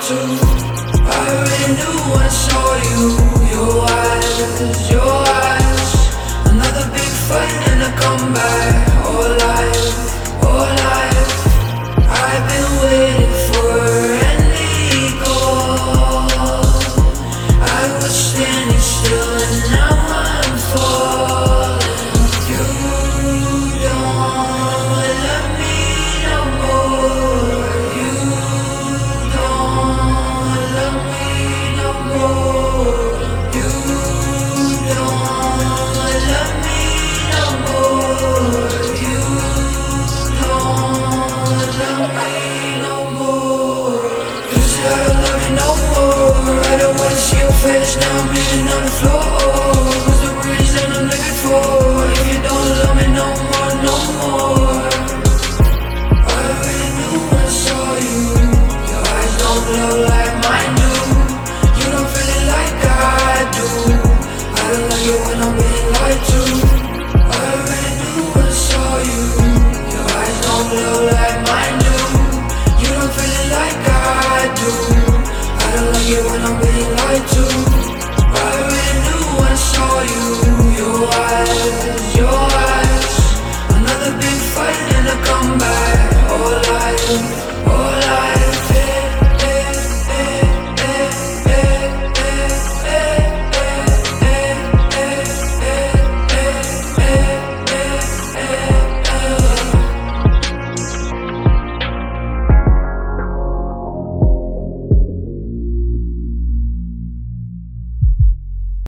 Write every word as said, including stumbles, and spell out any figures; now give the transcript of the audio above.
to. I already knew when I saw you. Your eyes, your eyes. Another big fight and a comeback. All life, all life. I've been waiting for any call. I was standing still and now I'm falling. You don't love me no more. You don't love me no more. You don't love me no more. You don't love me no more. You say I don't love you no more. I don't wanna see your face now. I'm bleeding on the floor. What's the reason I'm looking for? If you don't love me no more, no more. I already knew when I saw you. Your eyes don't glow like mine do. You don't feel it like I do. I don't like it when I'm being lied to. I already knew when I saw you. Your eyes don't glow like mine do. You don't feel it like I do. I don't like it when I'm being lied to.